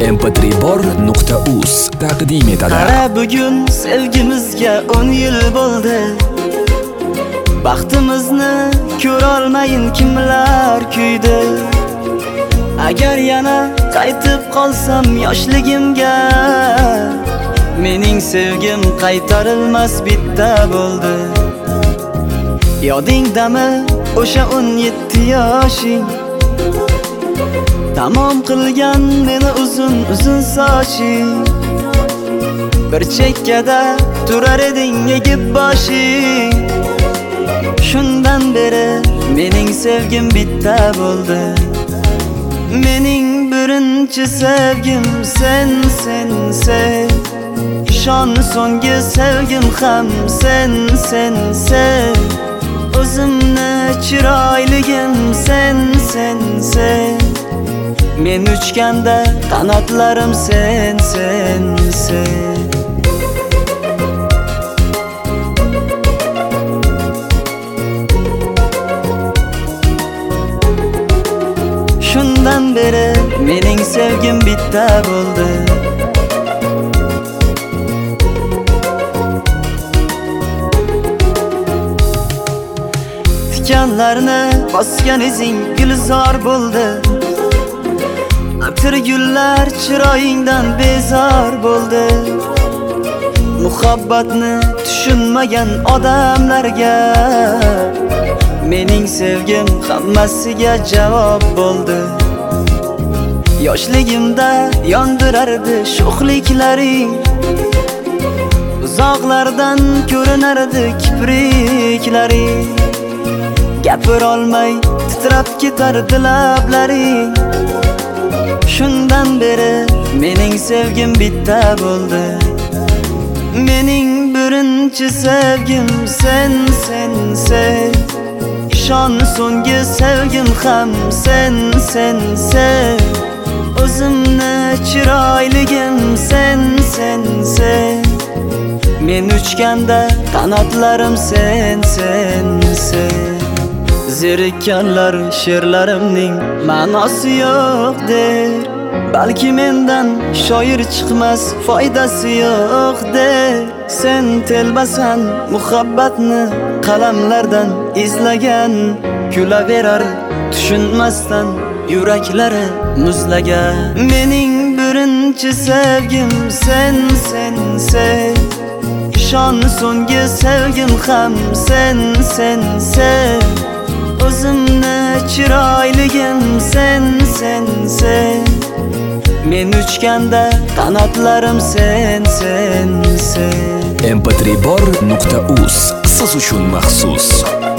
mp3bor.uz taqdim etadi. Qara bugun sevgimizga 10 yil bo'ldi. Baxtimizni ko'ra olmayin kimlar kuydi. Agar yana qaytib qolsam yoshligimga, mening sevgim qaytarilmas bitta bo'ldi. Yodingdami o'sha 17 yoshing? Tamom qilgan meni uzun soching. Bir chekkada turar eding egib boshing. Shundan beri mening sevgim bitta bo'ldi. Mening birinchi sevgim sen. Shon so'nggi sevgim ham sen. O'zimni chiroyligim sen. Men uchganda qanotlarim sen. Shundan beri mening sevgim bitta bo'ldi. Tikanlarni bosgan izing gulzor bo'ldi. Atir gullar chiroyingdan bezor bo'ldi. Muhabbatni tushunmagan odamlarga mening sevgim hammasiga javob bo'ldi. Yoshligimda yondirardi sho'xliklaring, uzoqlardan ko'rinardi kipriklaring. Gapirolmay titrab ketardi lablaring. Shundan beri mening sevgim bitta bo'ldi. Mening birinchi sevgim sen. Shon so'nggi sevgim ham sen. O'zimni chiroyligim sen. Men uchganda qanotlarim sen. Zerikkanlar she'rlarimning ma'nosi yo'q der. Balki mendan shoir chiqmas, foydasi yo'q der. Sen telbasan muhabbatni qalamlardan izlagan, kulaverar tushunmasdan yuraklari muzlagan. Mening birinchi sevgim sen. Shon so'nggi sevgim ham sen. O'zimni chiroyligim sen. Men uchganda qanotlarim sen. mp3bor.uz siz uchun maxsus.